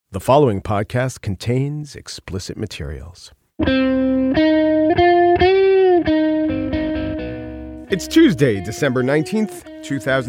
The following podcast contains explicit materials. It's Tuesday, December 19th,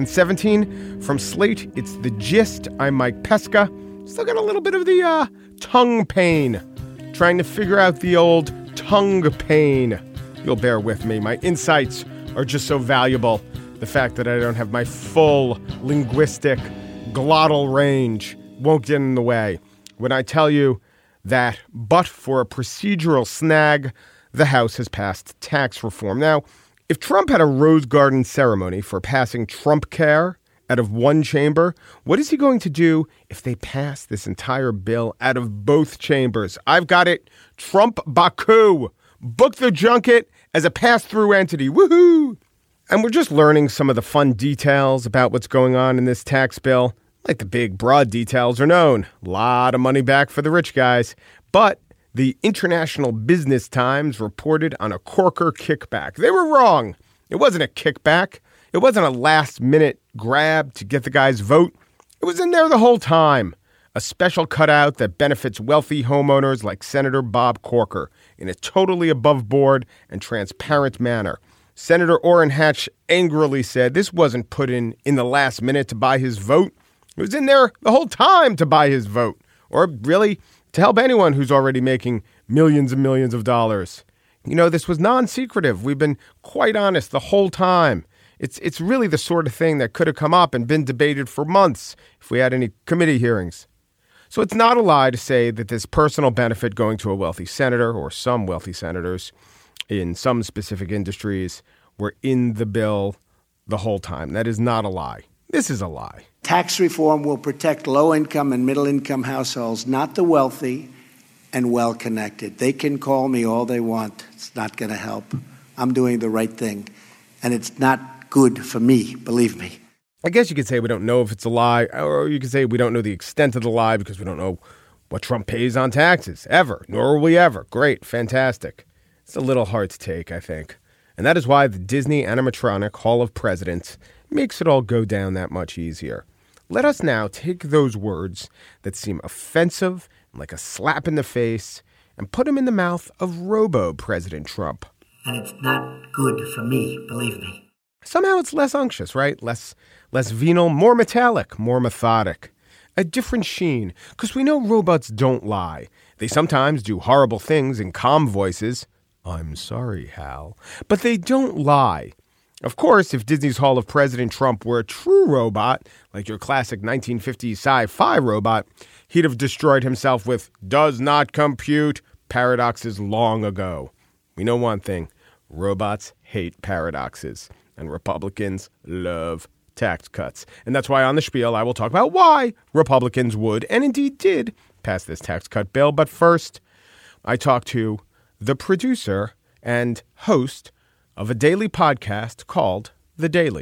2017. From Slate, it's The Gist. I'm Mike Pesca. Still got a little bit of the tongue pain. Trying to figure out the old tongue pain. You'll bear with me. My insights are just so valuable. The fact that I don't have my full linguistic glottal range won't get in the way. When I tell you that, but for a procedural snag, the House has passed tax reform. Now, if Trump had a Rose Garden ceremony for passing Trump Care out of one chamber, what is he going to do if they pass this entire bill out of both chambers? I've got it. Trump Baku. Book the junket as a pass-through entity. Woohoo! And we're just learning some of the fun details about what's going on in this tax bill. Like the big, broad details are known. A lot of money back for the rich guys. But the International Business Times reported on a corker kickback. They were wrong. It wasn't a kickback. It wasn't a last-minute grab to get the guy's vote. It was in there the whole time. A special cutout that benefits wealthy homeowners like Senator Bob Corker in a totally above-board and transparent manner. Senator Orrin Hatch angrily said this wasn't put in the last minute to buy his vote. It was in there the whole time to buy his vote, or really to help anyone who's already making millions and millions of dollars. You know, this was non-secretive. We've been quite honest the whole time. It's really the sort of thing that could have come up and been debated for months if we had any committee hearings. So it's not a lie to say that this personal benefit going to a wealthy senator or some wealthy senators in some specific industries were in the bill the whole time. That is not a lie. This is a lie. Tax reform will protect low-income and middle-income households, not the wealthy and well-connected. They can call me all they want. It's not going to help. I'm doing the right thing. And it's not good for me, believe me. I guess you could say we don't know if it's a lie, or you could say we don't know the extent of the lie because we don't know what Trump pays on taxes, ever, nor will we ever. Great, fantastic. It's a little hard to take, I think. And that is why the Disney animatronic Hall of Presidents makes it all go down that much easier. Let us now take those words that seem offensive, like a slap in the face, and put them in the mouth of Robo-President Trump. And it's not good for me, believe me. Somehow it's less unctuous, right? Less venal, more metallic, more methodic. A different sheen, because we know robots don't lie. They sometimes do horrible things in calm voices. I'm sorry, Hal. But they don't lie. Of course, if Disney's Hall of President Trump were a true robot, like your classic 1950s sci-fi robot, he'd have destroyed himself with does not compute paradoxes long ago. We know one thing. Robots hate paradoxes, and Republicans love tax cuts. And that's why on the Spiel, I will talk about why Republicans would, and indeed did, pass this tax cut bill. But first, I talk to the producer and host of a daily podcast called The Daily.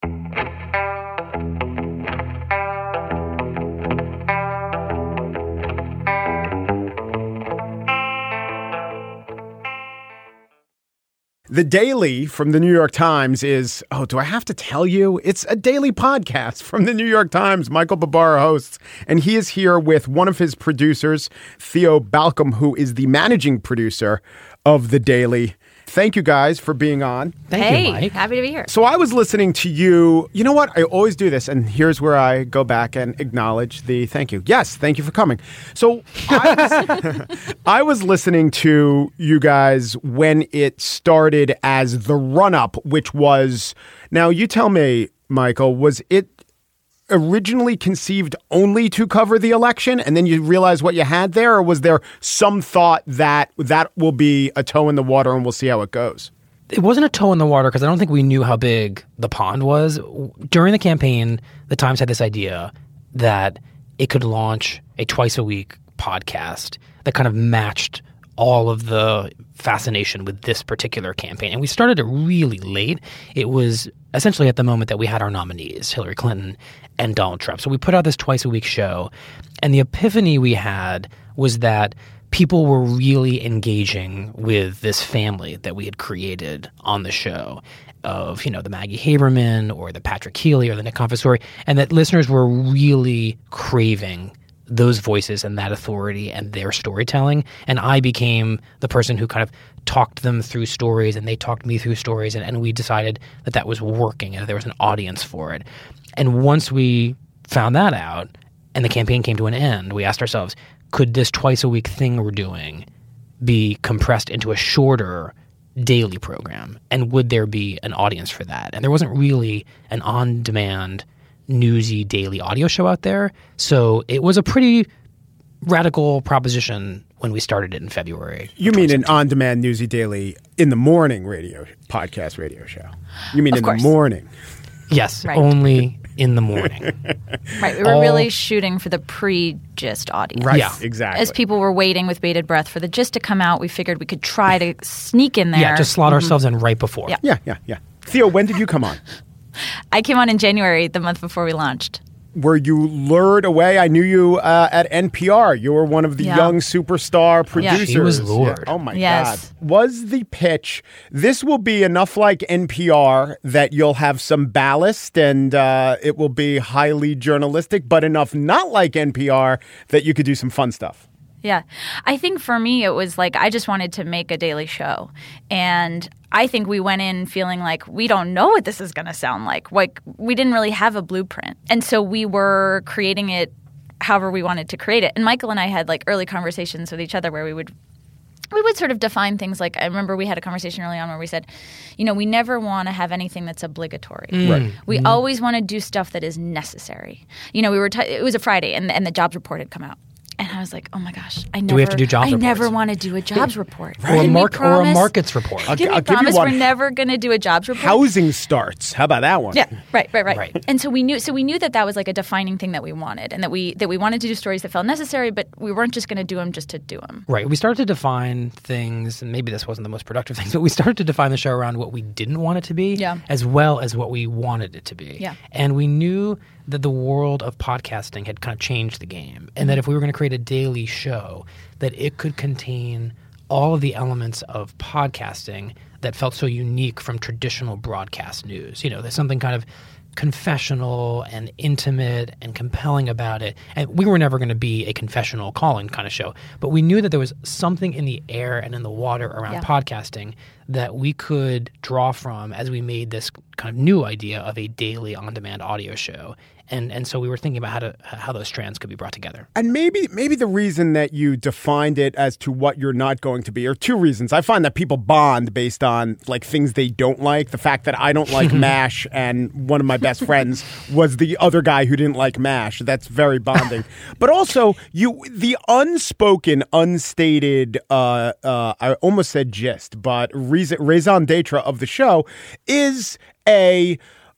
The Daily from the New York Times is, do I have to tell you? It's a daily podcast from the New York Times. Michael Barbaro hosts, and he is here with one of his producers, Theo Balcomb, who is the managing producer of The Daily. Thank you guys for being on. Thank you, Mike. Happy to be here. So I was listening to you. You know what? I always do this. And here's where I go back and acknowledge the thank you. Yes, thank you for coming. So I was listening to you guys when it started as the run-up, which was, now you tell me, Michael, was it originally conceived only to cover the election and then you realize what you had there? Or was there some thought that will be a toe in the water and we'll see how it goes? It wasn't a toe in the water because I don't think we knew how big the pond was. During the campaign, the Times had this idea that it could launch a twice-a-week podcast that kind of matched all of the fascination with this particular campaign. And we started it really late. It was essentially at the moment that we had our nominees, Hillary Clinton and Donald Trump. So we put out this twice-a-week show. And the epiphany we had was that people were really engaging with this family that we had created on the show of, the Maggie Haberman or the Patrick Healy or the Nick Confessori, and that listeners were really craving those voices and that authority and their storytelling. And I became the person who kind of talked them through stories, and they talked me through stories, and we decided that that was working and there was an audience for it. And once we found that out and the campaign came to an end, we asked ourselves, could this twice-a-week thing we're doing be compressed into a shorter daily program? And would there be an audience for that? And there wasn't really an on-demand, newsy daily audio show out there. So it was a pretty radical proposition when we started it in February. You mean an on-demand newsy daily in the morning podcast radio show? You mean in the morning? Yes, Right. only in the morning. Right. We were really shooting for the pre-gist audience. Right, Yeah. exactly. As people were waiting with bated breath for the gist to come out, we figured we could try to sneak in there. Yeah, just slot ourselves in right before. Yeah. Yeah. Theo, when did you come on? I came on in January, the month before we launched. Were you lured away? I knew you at NPR. You were one of the young superstar producers. She was lured. Oh, my Yes. God. Was the pitch, this will be enough like NPR that you'll have some ballast and it will be highly journalistic, but enough not like NPR that you could do some fun stuff? Yeah. I think for me, it was like I just wanted to make a daily show. And I think we went in feeling like we don't know what this is going to sound like. Like we didn't really have a blueprint. And so we were creating it however we wanted to create it. And Michael and I had like early conversations with each other where we would sort of define things like, I remember we had a conversation early on where we said, you know, we never want to have anything that's obligatory. Right. We always want to do stuff that is necessary. You know, it was a Friday and the jobs report had come out. And I was like, oh my gosh, I we have to do jobs I never reports? want to do a jobs report. Or a markets report. Can we I'll give you promise one. we're never going to do a jobs report? Housing starts. How about that one? Yeah, right. Right. And so we knew that was like a defining thing that we wanted, and that we wanted to do stories that felt necessary, but we weren't just going to do them just to do them. Right. We started to define things, and maybe this wasn't the most productive thing, but we started to define the show around what we didn't want it to be, as well as what we wanted it to be. Yeah. And we knew that the world of podcasting had kind of changed the game, and that if we were going to create a daily show, that it could contain all of the elements of podcasting that felt so unique from traditional broadcast news. You know, there's something kind of confessional and intimate and compelling about it. And we were never going to be a confessional call-in kind of show, but we knew that there was something in the air and in the water around podcasting that we could draw from as we made this kind of new idea of a daily on-demand audio show. And so we were thinking about how those strands could be brought together. And maybe the reason that you defined it as to what you're not going to be, or two reasons. I find that people bond based on like things they don't like. The fact that I don't like MASH and one of my best friends was the other guy who didn't like MASH. That's very bonding. But also the unspoken, unstated, I almost said gist, but raison d'etre of the show is a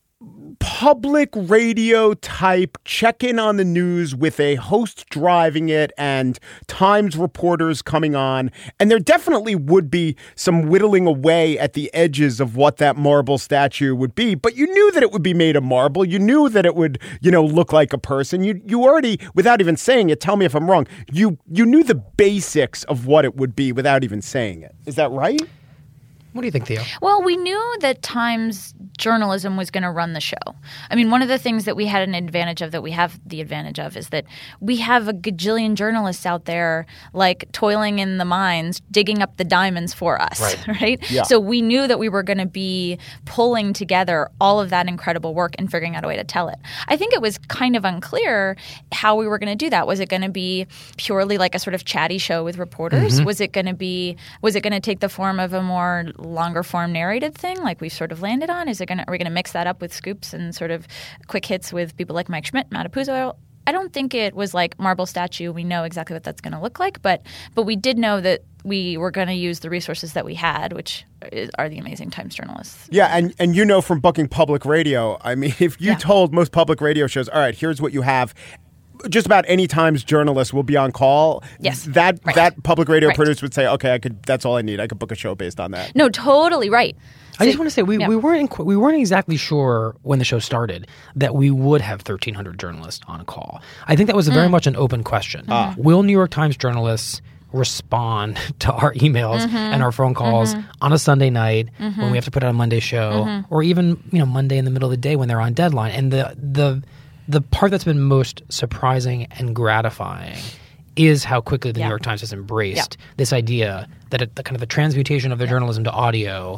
public radio type check-in on the news with a host driving it and Times reporters coming on. And there definitely would be some whittling away at the edges of what that marble statue would be. But you knew that it would be made of marble. You knew that it would, look like a person. You already, without even saying it, tell me if I'm wrong, you knew the basics of what it would be without even saying it. Is that right? What do you think, Theo? Well, we knew that Times journalism was going to run the show. I mean, one of the things that we had an advantage of, that we have the advantage of, is that we have a gajillion journalists out there, like toiling in the mines, digging up the diamonds for us, right? Yeah. So we knew that we were going to be pulling together all of that incredible work and figuring out a way to tell it. I think it was kind of unclear how we were going to do that. Was it going to be purely like a sort of chatty show with reporters? Was it going to take the form of a more longer form narrated thing like we've sort of landed on? Are we going to mix that up with scoops and sort of quick hits with people like Mike Schmidt, Matt Apuzzo? I don't think it was like marble statue. We know exactly what that's going to look like, but we did know that we were going to use the resources that we had, which are the amazing Times journalists. Yeah, and from booking public radio, I mean, if you told most public radio shows, all right, here's what you have, just about any Times journalist will be on call. Yes. That public radio producer would say, okay, that's all I need. I could book a show based on that. No, totally right. I just want to say we weren't exactly sure when the show started that we would have 1,300 journalists on a call. I think that was very much an open question. Will New York Times journalists respond to our emails and our phone calls on a Sunday night when we have to put out a Monday show, or even Monday in the middle of the day when they're on deadline? And the The part that's been most surprising and gratifying is how quickly the Yeah. New York Times has embraced this idea that the kind of the transmutation of their journalism to audio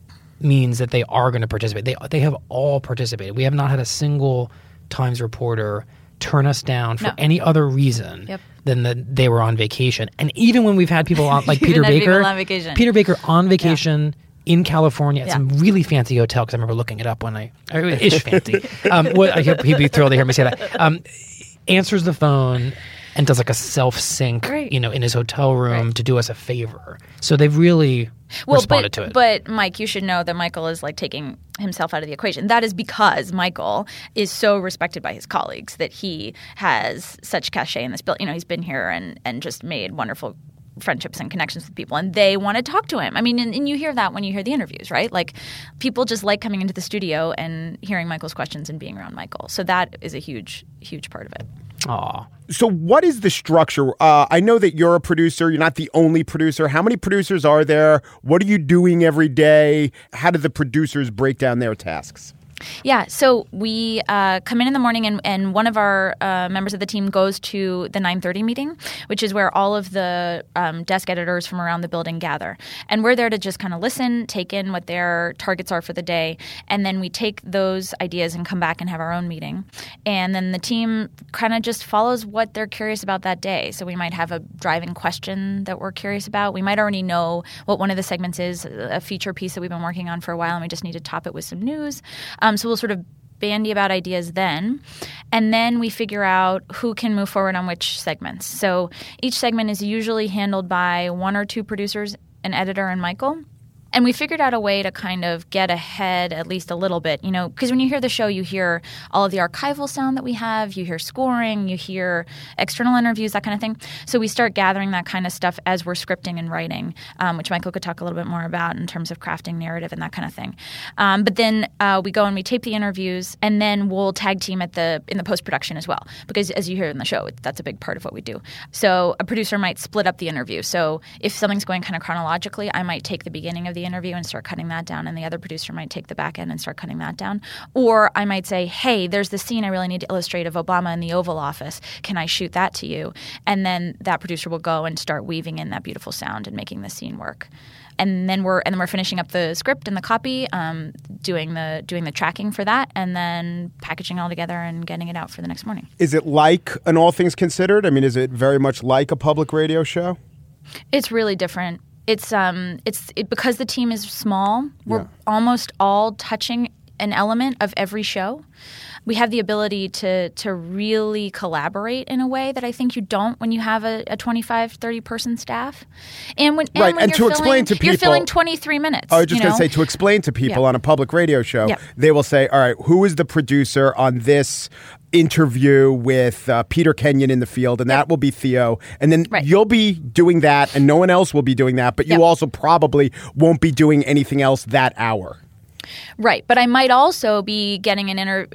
means that they are going to participate. They have all participated. We have not had a single Times reporter turn us down for No. any other reason Yep. than that they were on vacation. And even when we've had people on, like Peter Even had Baker, people on vacation. Peter Baker on vacation in California at Yeah. some really fancy hotel, because I remember looking it up when ish fancy. He'd be thrilled to hear me say that. Answers the phone and does like a self-sync, Great. in his hotel room Right. to do us a favor. So they've really responded to it. But Mike, you should know that Michael is like taking himself out of the equation. That is because Michael is so respected by his colleagues that he has such cachet in this building. He's been here and just made wonderful friendships and connections with people, and they want to talk to him. I mean, and you hear that when you hear the interviews, right? Like, people just like coming into the studio and hearing Michael's questions and being around Michael. So that is a huge, huge part of it. Aw. So what is the structure? I know that you're a producer. You're not the only producer. How many producers are there? What are you doing every day? How do the producers break down their tasks? Yeah, so we come in the morning, and one of our members of the team goes to the 9:30 meeting, which is where all of the desk editors from around the building gather. And we're there to just kind of listen, take in what their targets are for the day, and then we take those ideas and come back and have our own meeting. And then the team kind of just follows what they're curious about that day. So we might have a driving question that we're curious about. We might already know what one of the segments is, a feature piece that we've been working on for a while, and we just need to top it with some news. So we'll sort of bandy about ideas then. And then we figure out who can move forward on which segments. So each segment is usually handled by one or two producers, an editor, and Michael. And we figured out a way to kind of get ahead at least a little bit, because when you hear the show, you hear all of the archival sound that we have, you hear scoring, you hear external interviews, that kind of thing. So we start gathering that kind of stuff as we're scripting and writing, which Michael could talk a little bit more about in terms of crafting narrative and that kind of thing. But then we go and we tape the interviews, and then we'll tag team in the post-production as well, because as you hear in the show, that's a big part of what we do. So a producer might split up the interview. So if something's going kind of chronologically, I might take the beginning of the interview and start cutting that down, and the other producer might take the back end and start cutting that down. Or I might say, hey, there's this scene I really need to illustrate of Obama in the Oval Office. Can I shoot that to you? And then that producer will go and start weaving in that beautiful sound and making the scene work. And then we're finishing up the script and the copy, doing the tracking for that, and then packaging it all together and getting it out for the next morning. Is it like an All Things Considered? I mean, is it very much like a public radio show? It's really different. It's because the team is small. We're almost all touching an element of every show. We have the ability to really collaborate in a way that I think you don't when you have a 25, 30 person staff. And when Right, and to explain to you're people- filling 23 minutes. I was just going to say, to explain to people on a public radio show, they will say, all right, who is the producer on this interview with Peter Kenyon in the field? And that will be Theo. And then you'll be doing that, and no one else will be doing that, but you also probably won't be doing anything else that hour. Right, but I might also be getting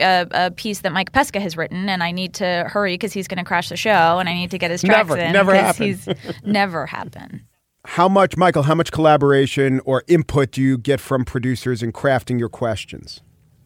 a piece that Mike Pesca has written, and I need to hurry because he's going to crash the show, and I need to get his tracks in. Never because happen. He's never happened. Michael, how much collaboration or input do you get from producers in crafting your questions?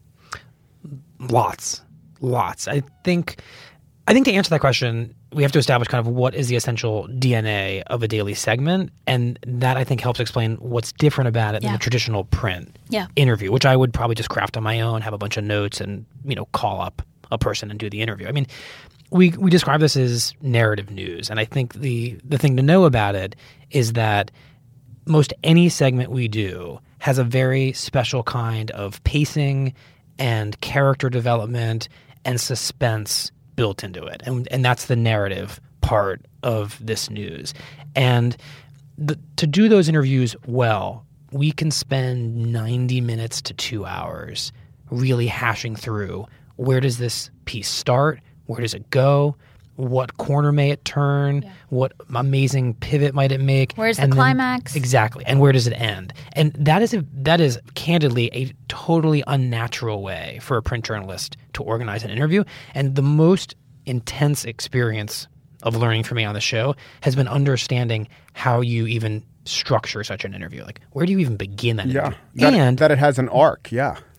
Lots. I think to answer that question, we have to establish kind of what is the essential DNA of a daily segment, and that I think helps explain what's different about it than the traditional print interview, which I would probably just craft on my own, have a bunch of notes, and call up a person and do the interview. I mean, we describe this as narrative news, and I think the thing to know about it is that most any segment we do has a very special kind of pacing and character development and suspense built into it. And that's the narrative part of this news. And to do those interviews well, we can spend 90 minutes to 2 hours really hashing through, where does this piece start? Where does it go? What corner may it turn? Yeah. What amazing pivot might it make? Where's the climax? Exactly. And where does it end? And that is candidly a totally unnatural way for a print journalist to organize an interview. And the most intense experience of learning for me on the show has been understanding how you even structure such an interview. Like, where do you even begin that interview? And that it has an arc,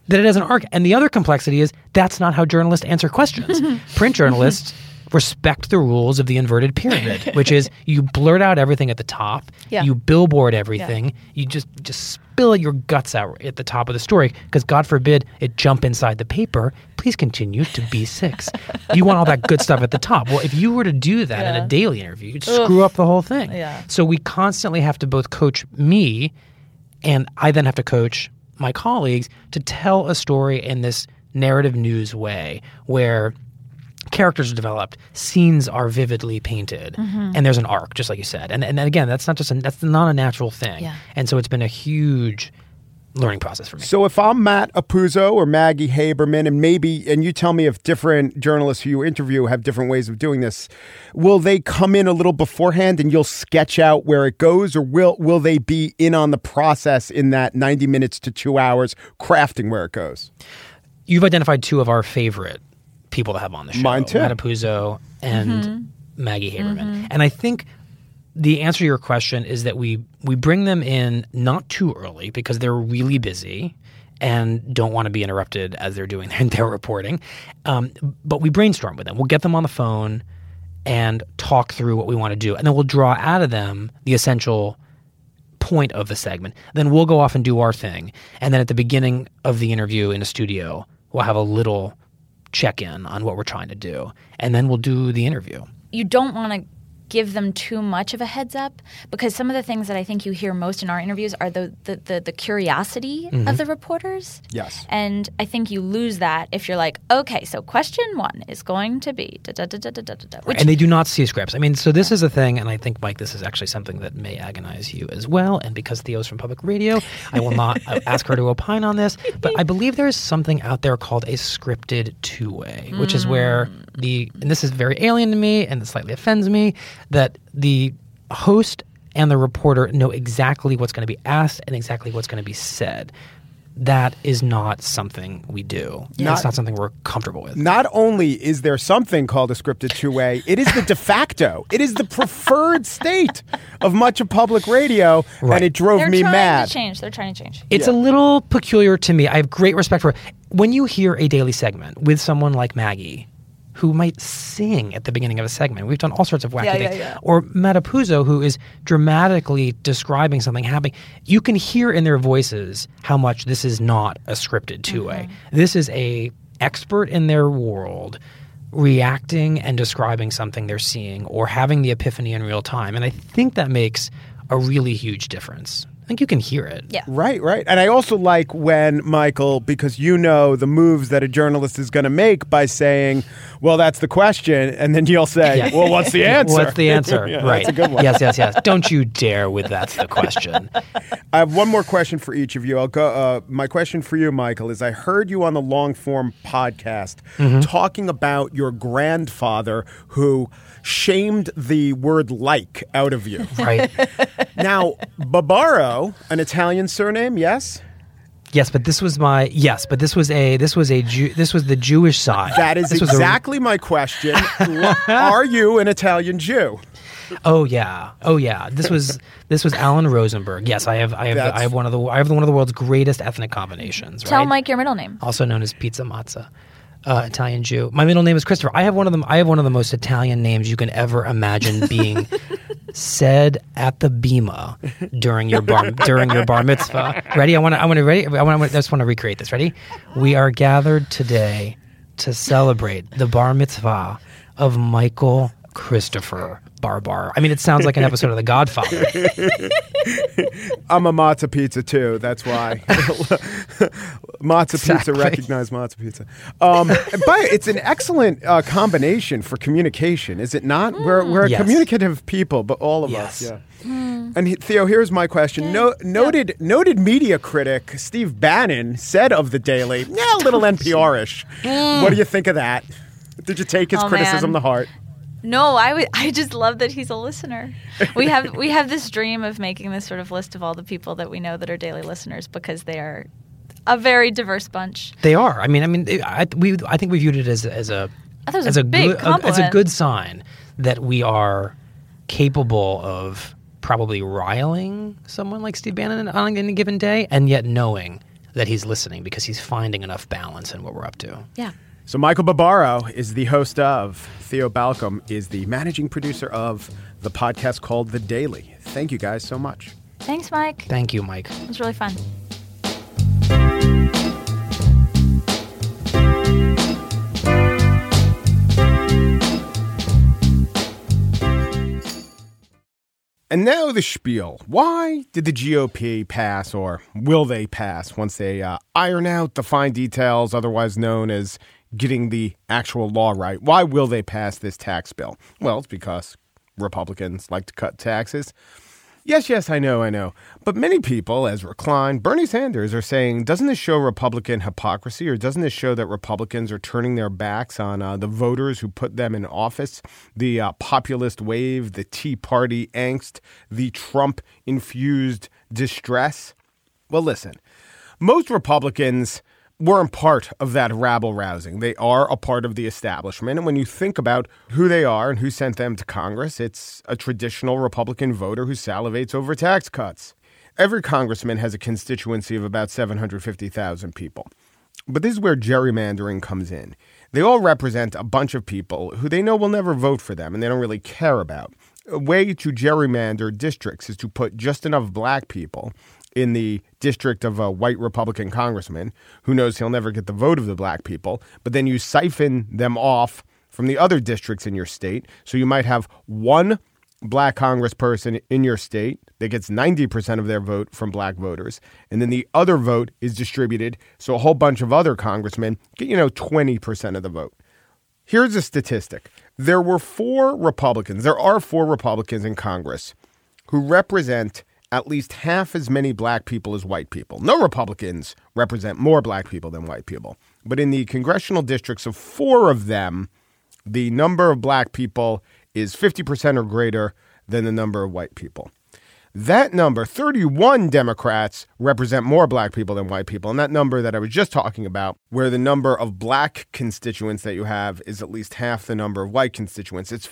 that it has an arc. And the other complexity is that's not how journalists answer questions. Print journalists respect the rules of the inverted pyramid, which is you blurt out everything at the top, you billboard everything, you just spill your guts out at the top of the story because God forbid it jump inside the paper. Please continue to B6. You want all that good stuff at the top. Well, if you were to do that in a daily interview, you'd screw up the whole thing. Yeah. So we constantly have to both coach me and I then have to coach my colleagues to tell a story in this narrative news way where characters are developed, scenes are vividly painted, and there's an arc, just like you said. And again, that's not a natural thing. Yeah. And so it's been a huge learning process for me. So if I'm Matt Apuzzo or Maggie Haberman, and you tell me if different journalists who you interview have different ways of doing this, will they come in a little beforehand and you'll sketch out where it goes, or will they be in on the process in that 90 minutes to 2 hours crafting where it goes? You've identified two of our favorite people to have on the show. Mine too. Matt Apuzzo and Maggie Haberman. And I think the answer to your question is that we bring them in not too early because they're really busy and don't want to be interrupted as they're doing their reporting. But we brainstorm with them. We'll get them on the phone and talk through what we want to do. And then we'll draw out of them the essential point of the segment. Then we'll go off and do our thing. And then at the beginning of the interview in a studio, we'll have a little check-in on what we're trying to do. And then we'll do the interview. You don't want to give them too much of a heads up because some of the things that I think you hear most in our interviews are the curiosity of the reporters. Yes. And I think you lose that if you're like, okay, so question 1 is going to be da-da-da-da-da-da-da. And they do not see scripts. I mean, so this is a thing, and I think, Mike, this is actually something that may agonize you as well. And because Theo's from public radio, I will not ask her to opine on this. But I believe there is something out there called a scripted two-way, which is where and this is very alien to me and it slightly offends me, that the host and the reporter know exactly what's going to be asked and exactly what's going to be said. That is not something we do. It's not something we're comfortable with. Not only is there something called a scripted two-way, it is the de facto. It is the preferred state of much of public radio, and it drove me mad. They're trying to change. It's a little peculiar to me. I have great respect for it. When you hear a daily segment with someone like Maggie, who might sing at the beginning of a segment. We've done all sorts of wacky things. Or Matt Apuzzo, who is dramatically describing something happening. You can hear in their voices how much this is not a scripted two-way. This is a expert in their world reacting and describing something they're seeing or having the epiphany in real time. And I think that makes a really huge difference. I think you can hear it. Yeah. Right. And I also like when, Michael, because you know the moves that a journalist is going to make by saying, well, that's the question. And then you'll say, well, what's the answer? What's the answer? Right. That's a good one. Yes. Don't you dare with that's the question. I have one more question for each of you. I'll go. My question for you, Michael, is I heard you on the Long Form podcast talking about your grandfather who shamed the word like out of you. Right. Now, Barbaro, an Italian surname, yes? Yes, but this was the Jewish side. That is exactly my question. Are you an Italian Jew? Oh yeah. This was Alan Rosenberg. Yes, I have one of the world's greatest ethnic combinations. Tell right? Mike your middle name. Also known as Pizza Mazza. Italian Jew. My middle name is Christopher. I have one of the most Italian names you can ever imagine being said at the bima during your bar mitzvah. Ready? I just want to recreate this. Ready? We are gathered today to celebrate the bar mitzvah of Michael Christopher Barbar. I mean, it sounds like an episode of The Godfather. I'm a matzah pizza too. That's why. Matzah pizza, recognize matzah pizza. But it's an excellent combination for communication, is it not? We're a communicative people, but all of us. Yeah. And Theo, here's my question. Noted media critic Steve Bannon said of The Daily, a little NPR-ish. What do you think of that? Did you take his criticism to heart? No, I just love that he's a listener. We have this dream of making this sort of list of all the people that we know that are daily listeners because they are a very diverse bunch. They are. I think we viewed it as a big compliment. As a good sign that we are capable of probably riling someone like Steve Bannon on any given day, and yet knowing that he's listening because he's finding enough balance in what we're up to. Yeah. So Michael Barbaro is the host of, Theo Balcomb is the managing producer of the podcast called The Daily. Thank you guys so much. Thanks, Mike. Thank you, Mike. It was really fun. And now the spiel. Why did the GOP pass, or will they pass, once they iron out the fine details, otherwise known as getting the actual law right? Why will they pass this tax bill? Well, it's because Republicans like to cut taxes. Yes, I know. But many people, Ezra Klein, Bernie Sanders, are saying, doesn't this show Republican hypocrisy, or doesn't this show that Republicans are turning their backs on the voters who put them in office, the populist wave, the Tea Party angst, the Trump-infused distress? Well, listen, most Republicans weren't part of that rabble-rousing. They are a part of the establishment. And when you think about who they are and who sent them to Congress, it's a traditional Republican voter who salivates over tax cuts. Every congressman has a constituency of about 750,000 people. But this is where gerrymandering comes in. They all represent a bunch of people who they know will never vote for them and they don't really care about. A way to gerrymander districts is to put just enough black people in the district of a white Republican congressman who knows he'll never get the vote of the black people, but then you siphon them off from the other districts in your state. So you might have one black congressperson in your state that gets 90% of their vote from black voters, and then the other vote is distributed so a whole bunch of other congressmen get, 20% of the vote. Here's a statistic. There are 4 Republicans in Congress who represent at least half as many black people as white people. No Republicans represent more black people than white people. But in the congressional districts of 4 of them, the number of black people is 50% or greater than the number of white people. That number, 31 Democrats represent more black people than white people. And that number that I was just talking about, where the number of black constituents that you have is at least half the number of white constituents, it's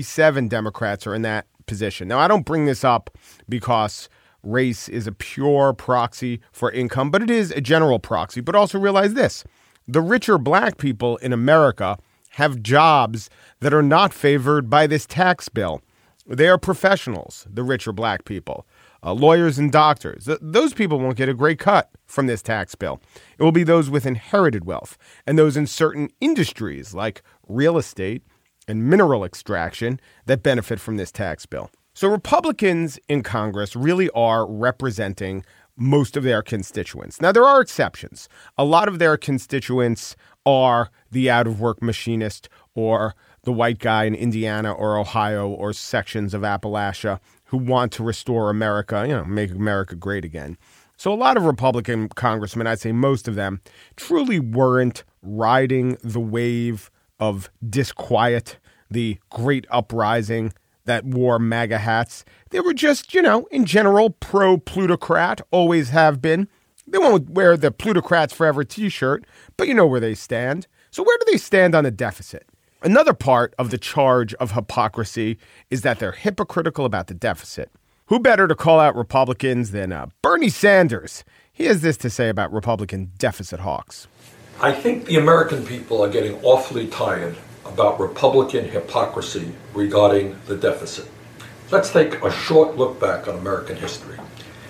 47 Democrats are in that position. Now, I don't bring this up because race is a pure proxy for income, but it is a general proxy. But also realize this. The richer black people in America have jobs that are not favored by this tax bill. They are professionals, the richer black people, lawyers and doctors. Those people won't get a great cut from this tax bill. It will be those with inherited wealth and those in certain industries like real estate and mineral extraction that benefit from this tax bill. So Republicans in Congress really are representing most of their constituents. Now, there are exceptions. A lot of their constituents are the out-of-work machinist or the white guy in Indiana or Ohio or sections of Appalachia who want to restore America, make America great again. So a lot of Republican congressmen, I'd say most of them, truly weren't riding the wave of disquiet, the great uprising that wore MAGA hats. They were just, in general, pro-plutocrat, always have been. They won't wear the Plutocrats Forever t-shirt, but you know where they stand. So where do they stand on the deficit? Another part of the charge of hypocrisy is that they're hypocritical about the deficit. Who better to call out Republicans than Bernie Sanders? He has this to say about Republican deficit hawks. I think the American people are getting awfully tired about Republican hypocrisy regarding the deficit. Let's take a short look back on American history.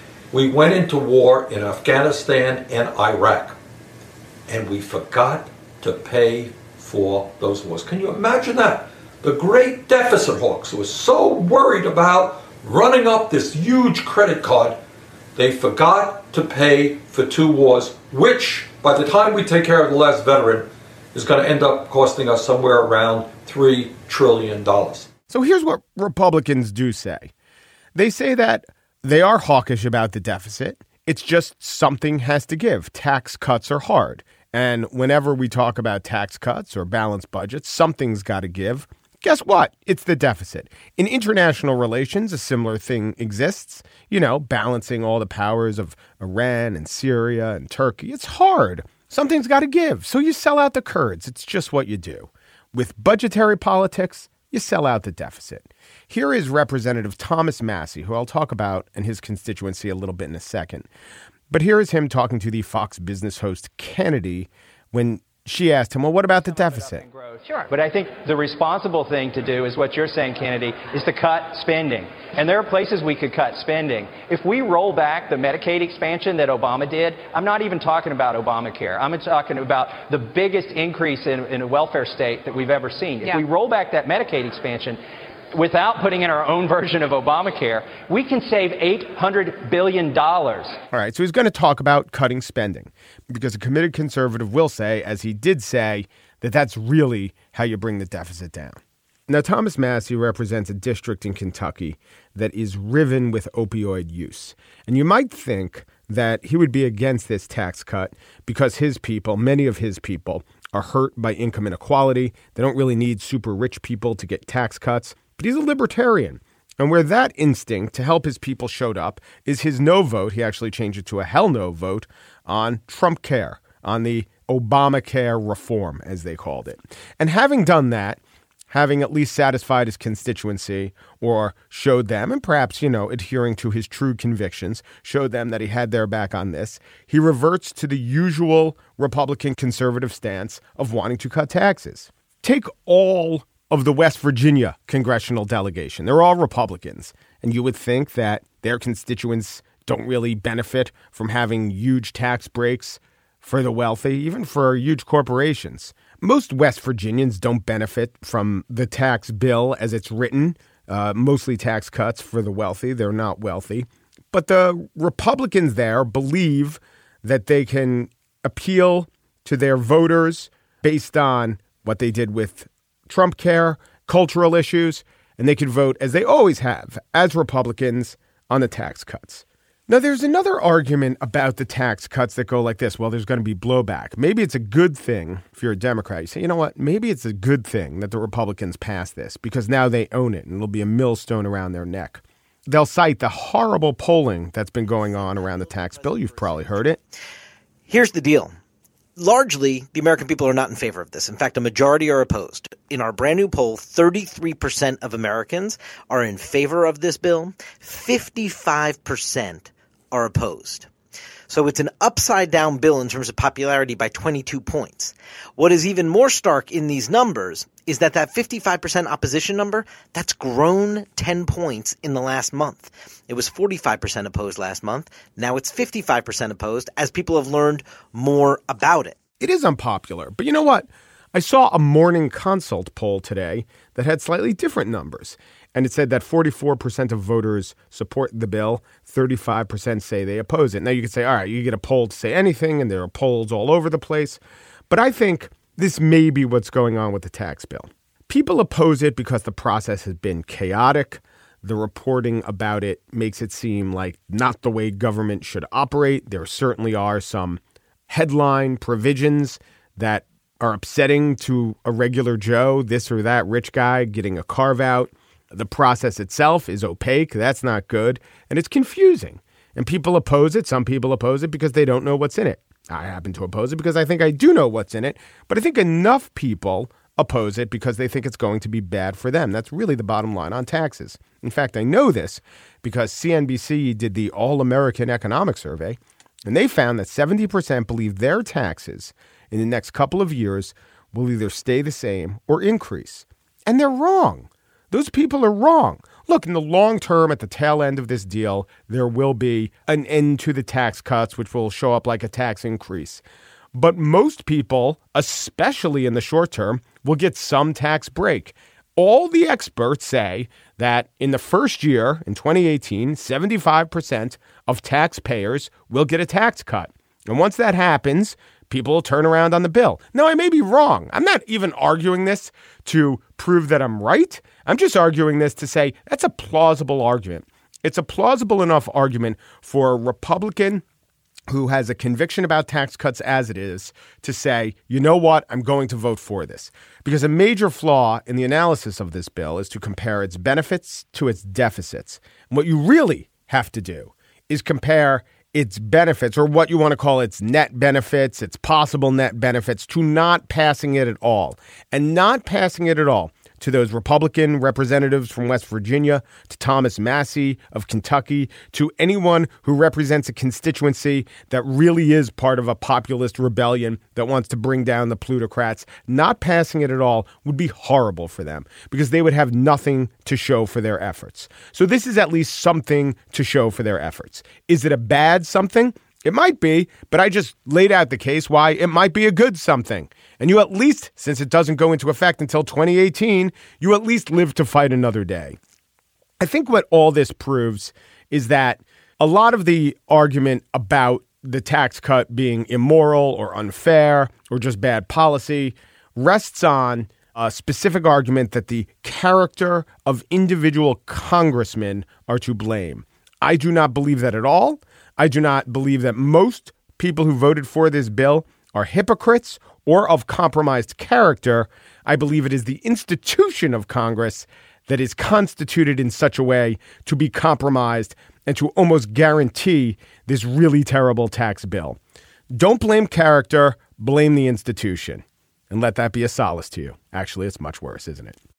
We went into war in Afghanistan and Iraq, and we forgot to pay for those wars. Can you imagine that? The great deficit hawks who were so worried about running up this huge credit card, they forgot to pay for 2 wars, which, by the time we take care of the last veteran, is going to end up costing us somewhere around $3 trillion. So here's what Republicans do say. They say that they are hawkish about the deficit. It's just something has to give. Tax cuts are hard. And whenever we talk about tax cuts or balanced budgets, something's got to give. Guess what? It's the deficit. In international relations, a similar thing exists. Balancing all the powers of Iran and Syria and Turkey. It's hard. Something's got to give. So you sell out the Kurds. It's just what you do. With budgetary politics, you sell out the deficit. Here is Representative Thomas Massie, who I'll talk about and his constituency a little bit in a second. But here is him talking to the Fox Business host Kennedy when she asked him, well, what about the deficit? Sure. But I think the responsible thing to do is what you're saying, Kennedy, is to cut spending. And there are places we could cut spending. If we roll back the Medicaid expansion that Obama did, I'm not even talking about Obamacare. I'm talking about the biggest increase in a welfare state that we've ever seen. If we roll back that Medicaid expansion, without putting in our own version of Obamacare, we can save $800 billion. All right, so he's going to talk about cutting spending because a committed conservative will say, as he did say, that that's really how you bring the deficit down. Now, Thomas Massie represents a district in Kentucky that is riven with opioid use. And you might think that he would be against this tax cut because his people, many of his people, are hurt by income inequality. They don't really need super rich people to get tax cuts. But he's a libertarian. And where that instinct to help his people showed up is his no vote. He actually changed it to a hell no vote on Trump Care, on the Obamacare reform, as they called it. And having done that, having at least satisfied his constituency or showed them, and perhaps, adhering to his true convictions, showed them that he had their back on this, he reverts to the usual Republican conservative stance of wanting to cut taxes. Take all of the West Virginia congressional delegation. They're all Republicans. And you would think that their constituents don't really benefit from having huge tax breaks for the wealthy, even for huge corporations. Most West Virginians don't benefit from the tax bill as it's written, mostly tax cuts for the wealthy. They're not wealthy. But the Republicans there believe that they can appeal to their voters based on what they did with Trump Care, cultural issues, and they could vote, as they always have, as Republicans on the tax cuts. Now, there's another argument about the tax cuts that go like this. Well, there's going to be blowback. Maybe it's a good thing if you're a Democrat. You say, you know what? Maybe it's a good thing that the Republicans pass this because now they own it and it'll be a millstone around their neck. They'll cite the horrible polling that's been going on around the tax bill. You've probably heard it. Here's the deal. Largely, the American people are not in favor of this. In fact, a majority are opposed. In our brand new poll, 33% of Americans are in favor of this bill. 55% are opposed. So it's an upside-down bill in terms of popularity by 22 points. What is even more stark in these numbers is that 55% opposition number, that's grown 10 points in the last month. It was 45% opposed last month. Now it's 55% opposed as people have learned more about it. It is unpopular. But you know what? I saw a Morning Consult poll today that had slightly different numbers. And it said that 44% of voters support the bill, 35% say they oppose it. Now you could say, all right, you get a poll to say anything, and there are polls all over the place. But I think this may be what's going on with the tax bill. People oppose it because the process has been chaotic. The reporting about it makes it seem like not the way government should operate. There certainly are some headline provisions that are upsetting to a regular Joe, this or that rich guy getting a carve out. The process itself is opaque. That's not good. And it's confusing. And people oppose it. Some people oppose it because they don't know what's in it. I happen to oppose it because I think I do know what's in it. But I think enough people oppose it because they think it's going to be bad for them. That's really the bottom line on taxes. In fact, I know this because CNBC did the All-American Economic Survey, and they found that 70% believe their taxes in the next couple of years will either stay the same or increase. And they're wrong. Those people are wrong. Look, in the long term, at the tail end of this deal, there will be an end to the tax cuts, which will show up like a tax increase. But most people, especially in the short term, will get some tax break. All the experts say that in the first year, in 2018, 75% of taxpayers will get a tax cut. And once that happens, people will turn around on the bill. Now, I may be wrong. I'm not even arguing this to prove that I'm right. I'm just arguing this to say that's a plausible argument. It's a plausible enough argument for a Republican who has a conviction about tax cuts as it is to say, you know what, I'm going to vote for this. Because a major flaw in the analysis of this bill is to compare its benefits to its deficits. And what you really have to do is compare its benefits, or what you want to call its net benefits, its possible net benefits, to not passing it at all. And not passing it at all to those Republican representatives from West Virginia, to Thomas Massie of Kentucky, to anyone who represents a constituency that really is part of a populist rebellion that wants to bring down the plutocrats. Not passing it at all would be horrible for them because they would have nothing to show for their efforts. So this is at least something to show for their efforts. Is it a bad something? It might be, but I just laid out the case why it might be a good something. And you at least, since it doesn't go into effect until 2018, you at least live to fight another day. I think what all this proves is that a lot of the argument about the tax cut being immoral or unfair or just bad policy rests on a specific argument that the character of individual congressmen are to blame. I do not believe that at all. I do not believe that most people who voted for this bill are hypocrites or of compromised character. I believe it is the institution of Congress that is constituted in such a way to be compromised and to almost guarantee this really terrible tax bill. Don't blame character, blame the institution. And let that be a solace to you. Actually, it's much worse, isn't it?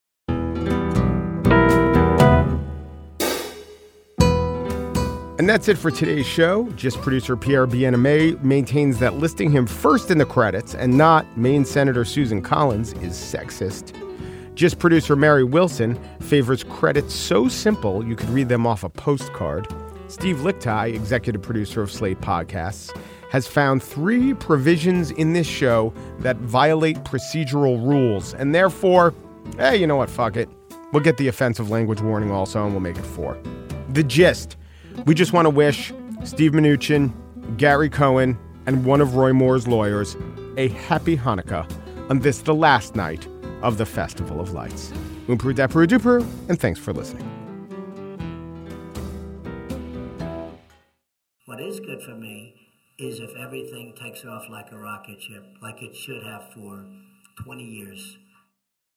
And that's it for today's show. Gist producer Pierre Bien-Aimé maintains that listing him first in the credits and not Maine Senator Susan Collins is sexist. Gist producer Mary Wilson favors credits so simple you could read them off a postcard. Steve Lickteig, executive producer of Slate Podcasts, has found 3 provisions in this show that violate procedural rules. And therefore, hey, you know what? Fuck it. We'll get the offensive language warning also, and we'll make it 4. The gist. We just want to wish Steve Mnuchin, Gary Cohen, and one of Roy Moore's lawyers a happy Hanukkah on this, the last night of the Festival of Lights. Oomperu dapperu duperu, and thanks for listening. What is good for me is if everything takes off like a rocket ship, like it should have for 20 years.